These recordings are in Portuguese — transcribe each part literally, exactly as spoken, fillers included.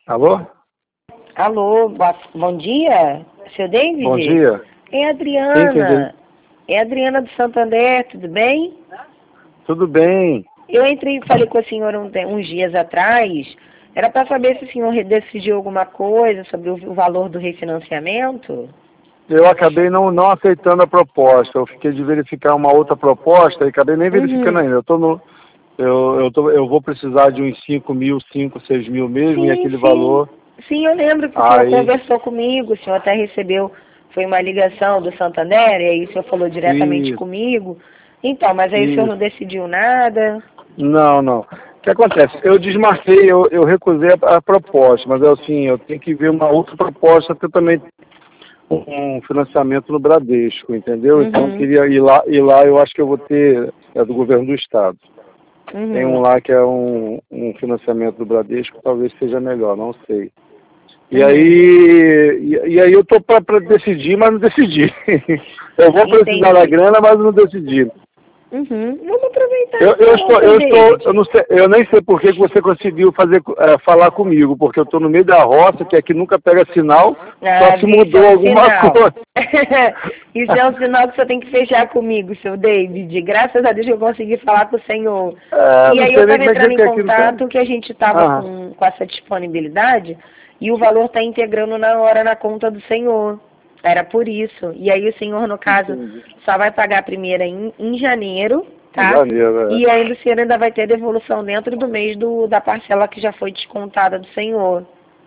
Alô? Alô, boa- bom dia, seu David? Bom dia. É a Quem que é Adriana. É a Adriana do Santander, tudo bem? Tudo bem. Eu entrei e falei com a senhora um te- uns dias atrás. Era para saber se o senhor re- decidiu alguma coisa sobre o, o valor do refinanciamento? Eu acabei não, não aceitando a proposta. Eu fiquei de verificar uma outra proposta e acabei nem verificando Uhum. ainda. Eu tô no. Eu, eu, tô, eu vou precisar de uns cinco mil, cinco, seis mil mesmo, e Sim, aquele sim. valor. Sim, eu lembro que o senhor Aí, conversou comigo, o senhor até recebeu, foi uma ligação do Santander, e aí o senhor falou diretamente isso, comigo. Então, mas aí o senhor não isso. decidiu nada? Não, não. O que acontece? Eu desmarquei, eu, eu recusei a, a proposta, mas é assim, eu tenho que ver uma outra proposta, porque eu também um financiamento no Bradesco, entendeu? Então eu Uhum, queria ir lá, e lá eu acho que eu vou ter, é do governo do estado. Tem um uhum, lá que é um, um financiamento do Bradesco, talvez seja melhor, não sei. E aí, uhum. e, e aí eu tô para decidir, mas não decidi. Eu vou precisar da Entendi. grana, mas não decidi. Uhum. Vamos aproveitar Eu, eu então, estou, seu eu estou, David. eu não sei, eu nem sei por que que você conseguiu fazer, é, falar comigo, porque eu estou no meio da roça, que aqui nunca pega sinal, só Ah, se viu, isso é mudou um alguma sinal. coisa. Isso é um sinal que você tem que fechar comigo, seu David. Graças a Deus que eu consegui falar com o senhor. É, E não aí eu sei nem estava como é entrando que em que é aqui não tem. contato que a gente estava Ah, com, com essa disponibilidade e o valor está integrando na hora na conta do senhor. Era por isso. E aí o senhor, no caso, entendi. só vai pagar a primeira em, em janeiro, Em tá? janeiro, é. E ainda o senhor ainda vai ter devolução dentro do mês do, da parcela que já foi descontada do senhor.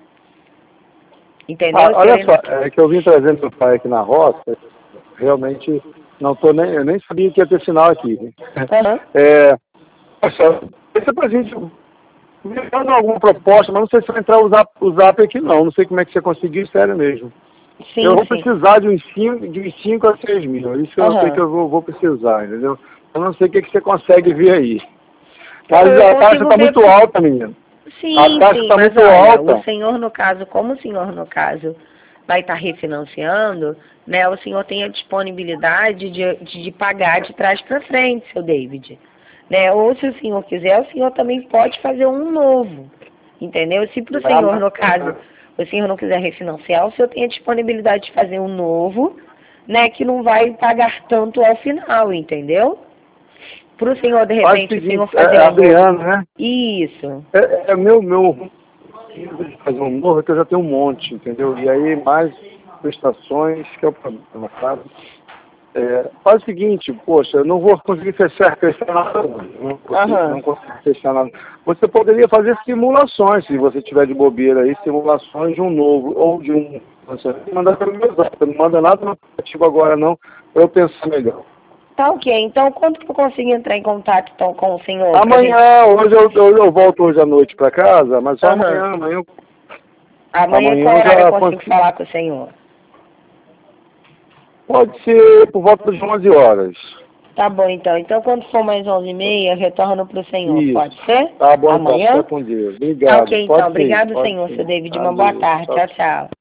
Entendeu? Ah, O senhor olha só, ainda... é que eu vim trazendo meu pai aqui na roça, realmente não tô nem, eu nem sabia que ia ter sinal aqui. Aham. É, olha só, pensa pra gente, me manda alguma proposta, mas não sei se vai entrar o zap, o zap aqui não, não sei como é que você conseguiu, sério mesmo. Eu Sim, vou sim. precisar de uns cinco, de uns cinco a seis mil, é isso que eu sei que Aham. eu vou, vou precisar, entendeu? Eu não sei o que, que você consegue ver aí. Então, Mas eu a taxa consigo está ver... muito alta, menino. A Sim, taxa sim, está mas muito olha, o alta. senhor, no caso, como o senhor, no caso, vai estar refinanciando, né, o senhor tem a disponibilidade de, de, de pagar de trás para frente, seu David. Né? Ou se o senhor quiser, o senhor também pode fazer um novo. Entendeu? Se para o Ah, senhor, no caso, o senhor não quiser refinanciar, o senhor tem a disponibilidade de fazer um novo, né, que não vai pagar tanto ao final, entendeu? Para o senhor, de faz o repente, o senhor seguinte, é, fazer é um novo. Adriano, né? Isso. É, é meu, meu, fazer um novo, é que eu já tenho um monte, entendeu? E aí mais prestações, que é o problema, sabe? É, faz o seguinte, poxa, eu não vou conseguir fechar, fechar nada hoje, não consigo, Aham. não consigo fechar nada. Você poderia fazer simulações, se você tiver de bobeira aí, simulações de um novo, ou de um... Você manda pelo meu zap, não manda nada no aplicativo agora não, para eu pensar melhor. Tá ok. Então, quando que eu consigo entrar em contato então, com o senhor pra gente... Amanhã, hoje eu, eu, eu volto hoje à noite para casa, mas só Aham. amanhã, amanhã, eu- Amanhã, amanhã qual eu horário eu já consigo consigo. falar com o senhor? Pode ser por volta das onze horas. Tá bom, então. Então, quando for mais onze e meia, eu retorno pro senhor. Isso. Pode ser? Tá bom então, fica Amanhã? com Deus. Tá Obrigado. ok, então. Pode sim, Obrigado, pode senhor, seu sim. David. Uma boa Adeus. tarde. Tchau, Tchau, tchau.